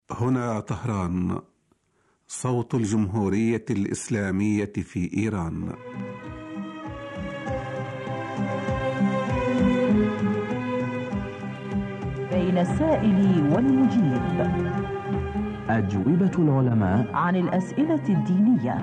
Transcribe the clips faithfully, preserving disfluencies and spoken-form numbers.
هنا طهران، صوت الجمهورية الإسلامية في إيران. بين السائل والمجيب، أجوبة العلماء عن الأسئلة الدينية.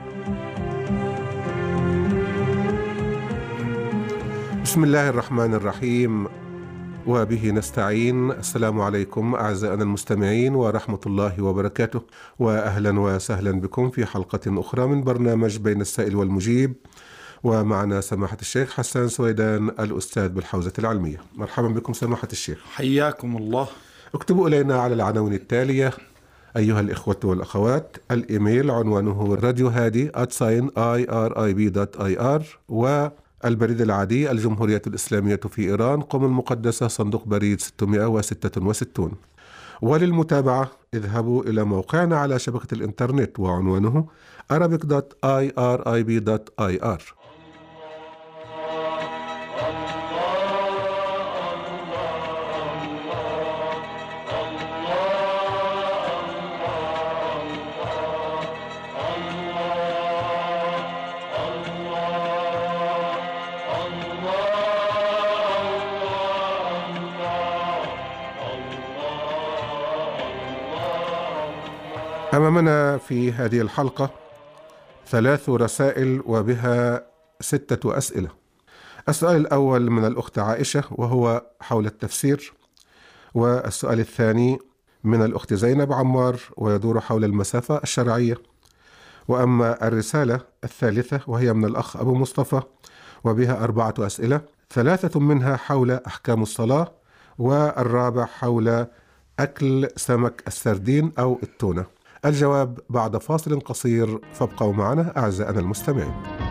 بسم الله الرحمن الرحيم، وبه نستعين. السلام عليكم أعزائنا المستمعين ورحمة الله وبركاته، وأهلا وسهلا بكم في حلقة أخرى من برنامج بين السائل والمجيب، ومعنا سماحة الشيخ حسان سويدان الأستاذ بالحوزة العلمية. مرحبا بكم سماحة الشيخ. حياكم الله. اكتبوا إلينا على العناوين التالية أيها الإخوة والأخوات. الإيميل عنوانه راديو هادي آت ساين آي آر آي بي دوت آي آر، والبريد العادي الجمهورية الإسلامية في إيران، قم المقدسة، صندوق بريد ستمائة وستة وستين. وللمتابعة اذهبوا إلى موقعنا على شبكة الإنترنت وعنوانه arabic dot i r i b dot i r. أمامنا في هذه الحلقة ثلاث رسائل وبها ستة أسئلة. السؤال الأول من الأخت عائشة وهو حول التفسير، والسؤال الثاني من الأخت زينب عمار ويدور حول المسافة الشرعية، وأما الرسالة الثالثة وهي من الأخ أبو مصطفى وبها أربعة أسئلة، ثلاثة منها حول أحكام الصلاة، والرابع حول أكل سمك السردين أو التونة. الجواب بعد فاصل قصير، فابقوا معنا أعزائنا المستمعين.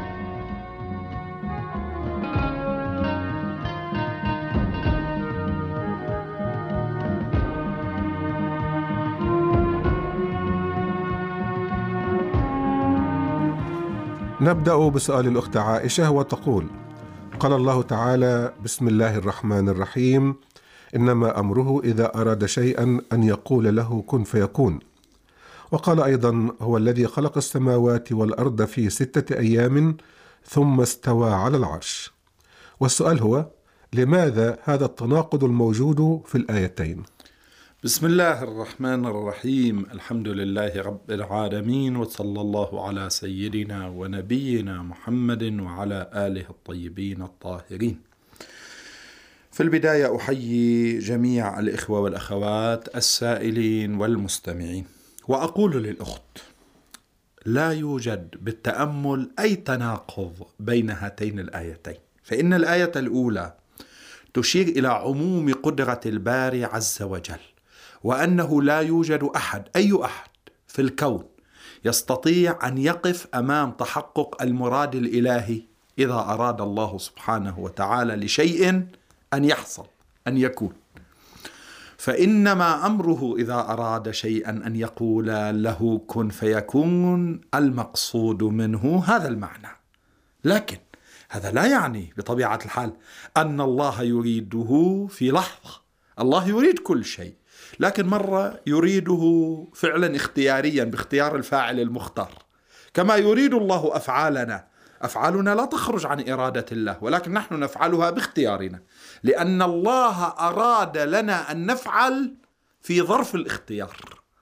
نبدأ بسؤال الأخت عائشة وتقول: قال الله تعالى: بسم الله الرحمن الرحيم، إنما أمره إذا أراد شيئا أن يقول له كن فيكون. وقال أيضا: هو الذي خلق السماوات والأرض في ستة أيام ثم استوى على العرش. والسؤال هو: لماذا هذا التناقض الموجود في الآيتين؟ بسم الله الرحمن الرحيم، الحمد لله رب العالمين، وصلى الله على سيدنا ونبينا محمد وعلى آله الطيبين الطاهرين. في البداية أحيي جميع الإخوة والأخوات السائلين والمستمعين، وأقول للأخت: لا يوجد بالتأمل أي تناقض بين هاتين الآيتين، فإن الآية الأولى تشير إلى عموم قدرة الباري عز وجل، وأنه لا يوجد أحد أي أحد في الكون يستطيع أن يقف أمام تحقق المراد الإلهي إذا أراد الله سبحانه وتعالى لشيء أن يحصل أن يكون. فإنما أمره إذا أراد شيئا أن يقول له كن فيكون، المقصود منه هذا المعنى. لكن هذا لا يعني بطبيعة الحال أن الله يريده في لحظة. الله يريد كل شيء، لكن مرة يريده فعلا اختياريا باختيار الفاعل المختار، كما يريد الله أفعالنا. أفعالنا لا تخرج عن إرادة الله، ولكن نحن نفعلها باختيارنا، لأن الله أراد لنا أن نفعل في ظرف الاختيار.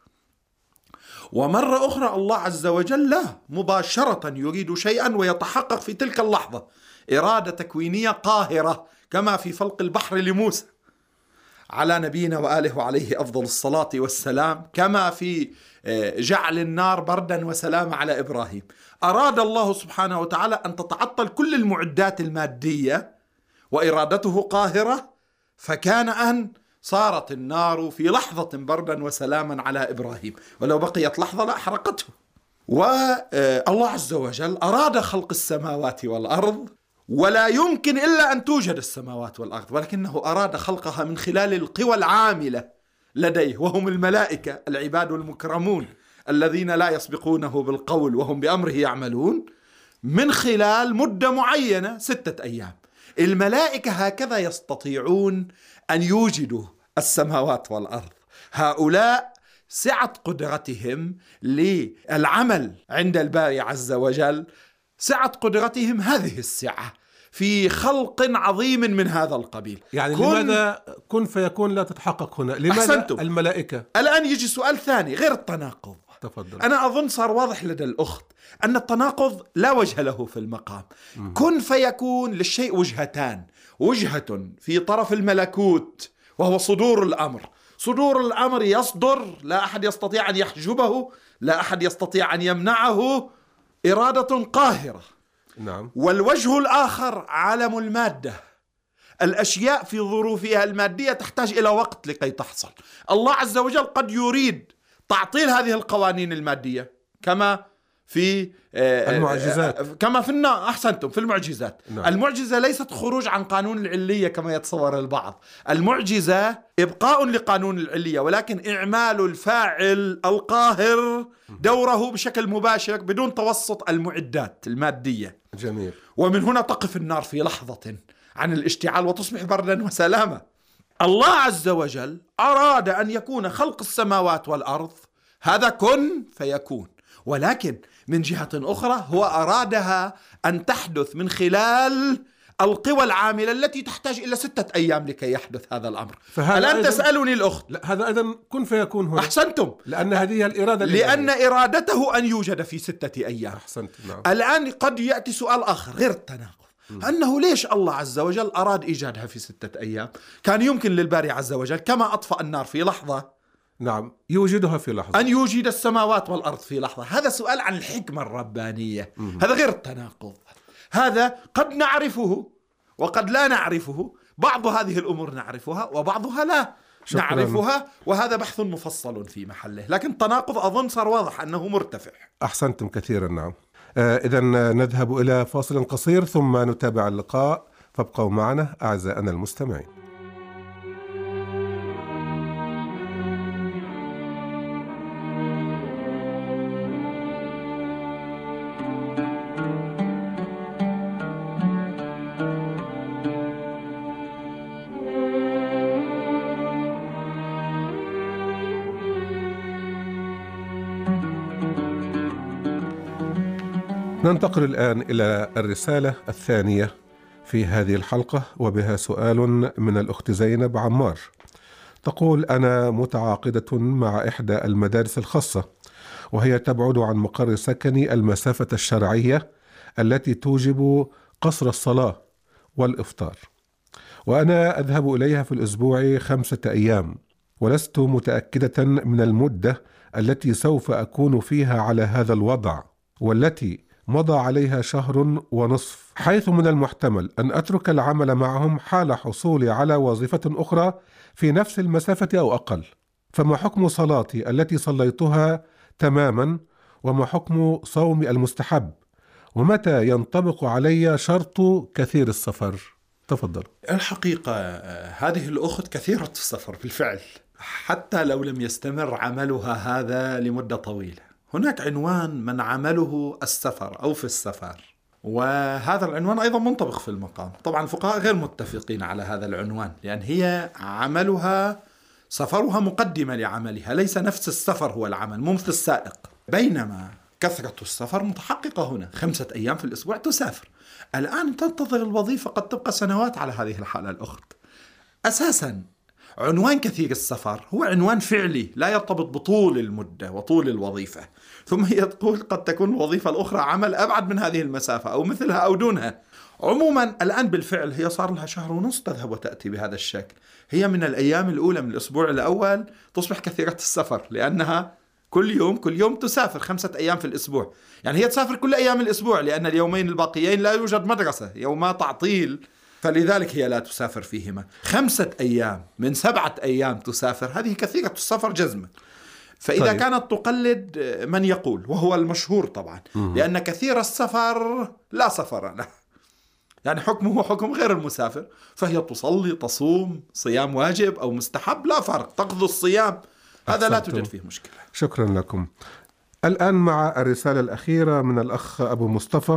ومرة أخرى الله عز وجل لا مباشرة يريد شيئا ويتحقق في تلك اللحظة، إرادة تكوينية قاهرة، كما في فلق البحر لموسى على نبينا وآله وعليه أفضل الصلاة والسلام، كما في جعل النار بردا وسلام على إبراهيم. أراد الله سبحانه وتعالى أن تتعطل كل المعدات المادية وإرادته قاهرة، فكان أن صارت النار في لحظة بردا وسلاما على إبراهيم، ولو بقيت لحظة لأحرقته. والله عز وجل أراد خلق السماوات والأرض، ولا يمكن إلا أن توجد السماوات والأرض، ولكنه أراد خلقها من خلال القوى العاملة لديه، وهم الملائكة العباد المكرمون الذين لا يسبقونه بالقول وهم بأمره يعملون، من خلال مدة معينة ستة أيام. الملائكة هكذا يستطيعون أن يوجدوا السماوات والأرض. هؤلاء سعة قدرتهم للعمل عند الباري عز وجل، سعة قدرتهم هذه السعة في خلق عظيم من هذا القبيل. يعني كن لماذا كن فيكون لا تتحقق هنا؟ لماذا أحسنتم. الملائكة؟ الآن يجي سؤال ثاني غير التناقض. تفضل. أنا أظن صار واضح لدى الأخت أن التناقض لا وجه له في المقام. م. كن فيكون للشيء وجهتان، وجهة في طرف الملكوت وهو صدور الأمر. صدور الأمر يصدر، لا أحد يستطيع أن يحجبه، لا أحد يستطيع أن يمنعه، إرادة قاهرة. نعم. والوجه الآخر عالم المادة، الأشياء في ظروفها المادية تحتاج إلى وقت لكي تحصل. الله عز وجل قد يريد تعطيل هذه القوانين المادية كما في المعجزات، كما في النا أحسنتم في المعجزات. نعم. المعجزة ليست خروج عن قانون العلية كما يتصور البعض، المعجزة إبقاء لقانون العلية، ولكن إعمال الفاعل القاهر دوره بشكل مباشر بدون توسط المعدات المادية. جميل. ومن هنا تقف النار في لحظة عن الاشتعال وتصبح بردا وسلامة. الله عز وجل أراد أن يكون خلق السماوات والأرض، هذا كن فيكون، ولكن من جهة أخرى هو أرادها أن تحدث من خلال القوى العاملة التي تحتاج إلى ستة أيام لكي يحدث هذا الأمر. الآن تسألني الأخت، لا هذا أيضا كن فيكون هنا. أحسنتم. لأن هذه الإرادة، لأن إرادته أن يوجد في ستة أيام. أحسنت. نعم. الآن قد يأتي سؤال آخر غير التناقض، م. أنه ليش الله عز وجل أراد إيجادها في ستة أيام؟ كان يمكن للباري عز وجل كما أطفأ النار في لحظة، نعم، يوجدها في لحظة، أن يوجد السماوات والأرض في لحظة. هذا سؤال عن الحكمة الربانية. م. هذا غير التناقض، هذا قد نعرفه وقد لا نعرفه، بعض هذه الأمور نعرفها وبعضها لا شكرا. نعرفها، وهذا بحث مفصل في محله، لكن التناقض أظن صار واضح أنه مرتفع. أحسنتم كثيرا. نعم. آه إذن نذهب إلى فاصل قصير ثم نتابع اللقاء، فابقوا معنا أعزائنا المستمعين. ننتقل الآن إلى الرسالة الثانية في هذه الحلقة، وبها سؤال من الأخت زينب عمار. تقول: أنا متعاقدة مع إحدى المدارس الخاصة، وهي تبعد عن مقر سكني المسافة الشرعية التي توجب قصر الصلاة والإفطار، وأنا أذهب إليها في الأسبوع خمسة أيام، ولست متأكدة من المدة التي سوف أكون فيها على هذا الوضع، والتي مضى عليها شهر ونصف، حيث من المحتمل أن أترك العمل معهم حال حصولي على وظيفة أخرى في نفس المسافة أو أقل. فما حكم صلاتي التي صليتها تماما، وما حكم صومي المستحب، ومتى ينطبق علي شرط كثير السفر؟ تفضل. الحقيقة هذه الأخت كثيرة السفر بالفعل، حتى لو لم يستمر عملها هذا لمدة طويلة. هناك عنوان من عمله السفر أو في السفر، وهذا العنوان أيضا منطبق في المقام. طبعا الفقهاء غير متفقين على هذا العنوان، لأن هي عملها سفرها مقدمة لعملها، ليس نفس السفر هو العمل، مو مثل السائق. بينما كثرة السفر متحققة هنا، خمسة أيام في الأسبوع تسافر. الآن تنتظر الوظيفة قد تبقى سنوات على هذه الحالة الأخت. أساسا عنوان كثير السفر هو عنوان فعلي لا يرتبط بطول المدة وطول الوظيفة، ثم هي تقول قد تكون الوظيفة الأخرى عمل أبعد من هذه المسافة أو مثلها أو دونها. عموما الآن بالفعل هي صار لها شهر ونص تذهب وتأتي بهذا الشكل. هي من الأيام الأولى من الأسبوع الأول تصبح كثيرة السفر، لأنها كل يوم كل يوم تسافر خمسة أيام في الأسبوع. يعني هي تسافر كل أيام الأسبوع، لأن اليومين الباقيين لا يوجد مدرسة، يوما تعطيل، فلذلك هي لا تسافر فيهما. خمسة أيام من سبعة أيام تسافر، هذه كثيرة السفر جزمة. فإذا طيب. كانت تقلد من يقول، وهو المشهور طبعا، مم. لأن كثير السفر لا سفر له، يعني حكمه حكم غير المسافر، فهي تصلي تصوم صيام واجب أو مستحب لا فرق، تقضي الصيام، هذا لا توجد فيه مشكلة. شكرا لكم. الآن مع الرسالة الأخيرة من الأخ أبو مصطفى،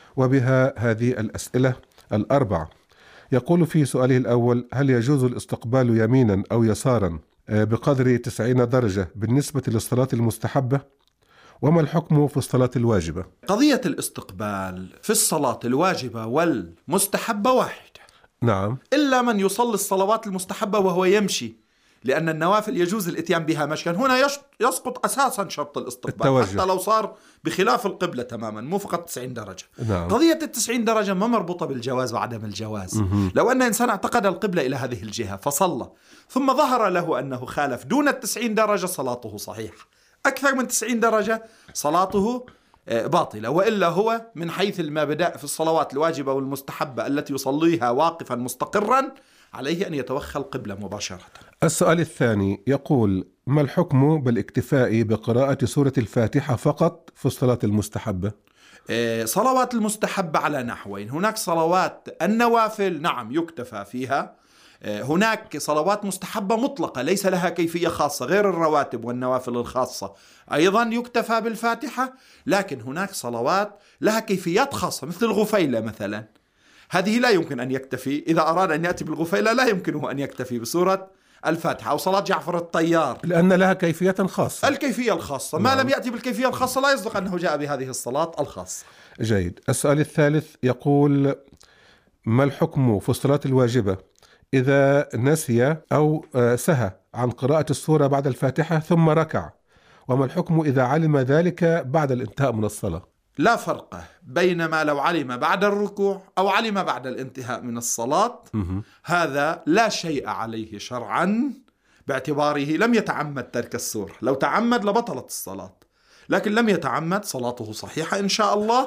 وبها هذه الأسئلة الأربع. يقول في سؤاله الأول: هل يجوز الاستقبال يمينا أو يسارا بقدر تسعين درجة بالنسبة للصلاة المستحبة؟ وما الحكم في الصلاة الواجبة؟ قضية الاستقبال في الصلاة الواجبة والمستحبة واحدة. نعم. إلا من يصلي الصلوات المستحبة وهو يمشي، لأن النوافل يجوز الاتيان بها مشيا، هنا يسقط أساسا شرط الاستقبال التوجه. حتى لو صار بخلاف القبلة تماما، مو فقط تسعين درجة. نعم. قضية التسعين درجة ما مربوطة بالجواز وعدم الجواز. م- لو أن إنسان اعتقد القبلة إلى هذه الجهة فصلى، ثم ظهر له أنه خالف دون التسعين درجة، صلاته صحيحة. أكثر من تسعين درجة صلاته باطلة، وإلا هو من حيث المبدأ في الصلوات الواجبة والمستحبة التي يصليها واقفا مستقرا عليه أن يتوخى القبلة مباشرة. السؤال الثاني يقول: ما الحكم بالاكتفاء بقراءة سورة الفاتحة فقط في الصلاة المستحبة؟ صلوات المستحبة على نحوين، هناك صلوات النوافل نعم يكتفى فيها، هناك صلوات مستحبة مطلقة ليس لها كيفية خاصة غير الرواتب والنوافل الخاصة أيضا يكتفى بالفاتحة، لكن هناك صلوات لها كيفيات خاصة مثل الغفيلة مثلا، هذه لا يمكن أن يكتفي، إذا أراد أن يأتي بالغفيلة لا يمكنه أن يكتفي بسورة الفاتحة. أو صلاة جعفر الطيار لأن لها كيفية خاصة، الكيفية الخاصة ما لم يأتي بالكيفية الخاصة لا يصدق أنه جاء بهذه الصلاة الخاصة. جيد. السؤال الثالث يقول: ما الحكم في الصلاة الواجبة إذا نسي أو سهى عن قراءة السورة بعد الفاتحة ثم ركع؟ وما الحكم إذا علم ذلك بعد الانتهاء من الصلاة؟ لا فرق بين ما لو علم بعد الركوع أو علم بعد الانتهاء من الصلاة. م- هذا لا شيء عليه شرعا باعتباره لم يتعمد ترك السورة، لو تعمد لبطلت الصلاة، لكن لم يتعمد، صلاته صحيحة إن شاء الله،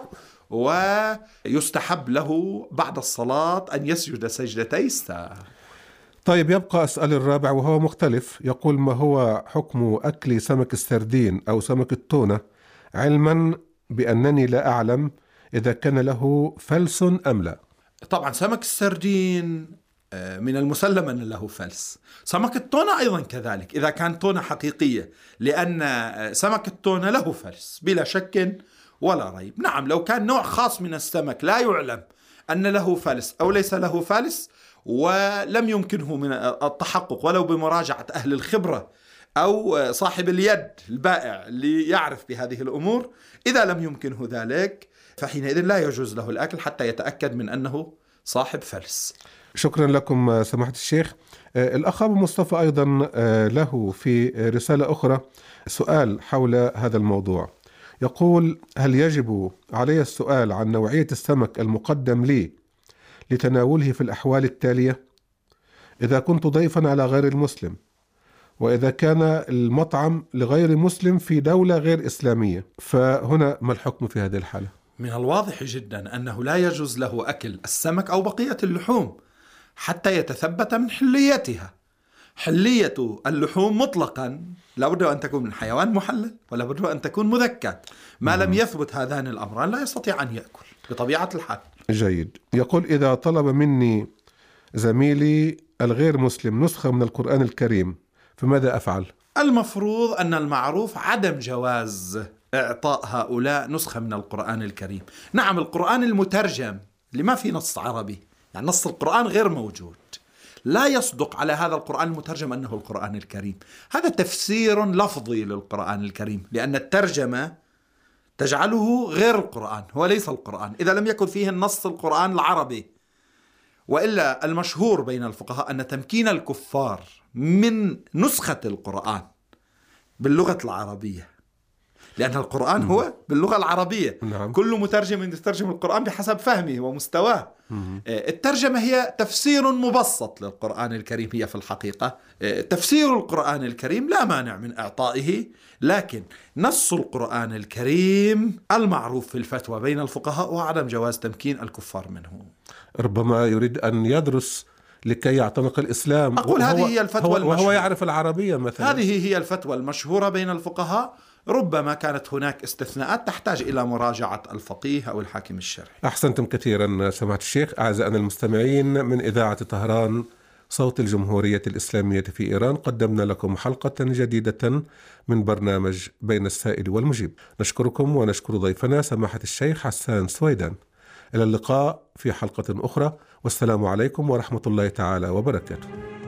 ويستحب له بعد الصلاة أن يسجد سجدتي السهو. طيب، يبقى السؤال الرابع وهو مختلف، يقول: ما هو حكم أكل سمك السردين أو سمك التونة، علما بأنني لا أعلم إذا كان له فلس أم لا؟ طبعا سمك السردين من المسلم أن له فلس، سمك التونة أيضا كذلك إذا كان تونة حقيقية، لأن سمك التونة له فلس بلا شك ولا ريب. نعم لو كان نوع خاص من السمك لا يعلم أن له فلس أو ليس له فلس ولم يمكنه من التحقق ولو بمراجعة أهل الخبرة أو صاحب اليد البائع اللي يعرف بهذه الأمور، إذا لم يمكنه ذلك فحينئذ لا يجوز له الأكل حتى يتأكد من أنه صاحب فلس. شكرا لكم سماحة الشيخ. الأخ أبو مصطفى أيضا له في رسالة أخرى سؤال حول هذا الموضوع، يقول: هل يجب علي السؤال عن نوعية السمك المقدم لي لتناوله في الأحوال التالية؟ إذا كنت ضيفا على غير المسلم، وإذا كان المطعم لغير مسلم في دولة غير إسلامية، فهنا ما الحكم في هذه الحالة؟ من الواضح جدا أنه لا يجوز له أكل السمك أو بقية اللحوم حتى يتثبت من حليتها. حلية اللحوم مطلقا لابد أن تكون من حيوان محلل ولا بد أن تكون مذكاة، ما لم يثبت هذان الأمران لا يستطيع أن يأكل بطبيعة الحال. جيد. يقول: إذا طلب مني زميلي الغير مسلم نسخة من القرآن الكريم فماذا أفعل؟ المفروض أن المعروف عدم جواز إعطاء هؤلاء نسخة من القرآن الكريم. نعم القرآن المترجم اللي ما في نص عربي، يعني نص القرآن غير موجود، لا يصدق على هذا القرآن المترجم أنه القرآن الكريم، هذا تفسير لفظي للقرآن الكريم، لأن الترجمة تجعله غير القرآن، هو ليس القرآن إذا لم يكن فيه النص القرآن العربي. وإلا المشهور بين الفقهاء أن تمكين الكفار من نسخة القرآن باللغة العربية، لأن القرآن مم. هو باللغة العربية. نعم. كل مترجم يترجم القرآن بحسب فهمه ومستواه. مم. الترجمة هي تفسير مبسط للقرآن الكريم، هي في الحقيقة تفسير القرآن الكريم لا مانع من إعطائه، لكن نص القرآن الكريم المعروف في الفتوى بين الفقهاء وعدم جواز تمكين الكفار منه. ربما يريد أن يدرس لكي يعتنق الإسلام، أقول هذه هي الفتوى المشهورة، وهو يعرف العربية مثلا. هذه هي الفتوى المشهورة بين الفقهاء، ربما كانت هناك استثناءات تحتاج إلى مراجعة الفقيه أو الحاكم الشرعي. أحسنتم كثيرا سماحة الشيخ. أعزائنا المستمعين من إذاعة طهران صوت الجمهورية الإسلامية في إيران، قدمنا لكم حلقة جديدة من برنامج بين السائل والمجيب. نشكركم ونشكر ضيفنا سماحة الشيخ حسان سويدان. إلى اللقاء في حلقة أخرى، والسلام عليكم ورحمة الله تعالى وبركاته.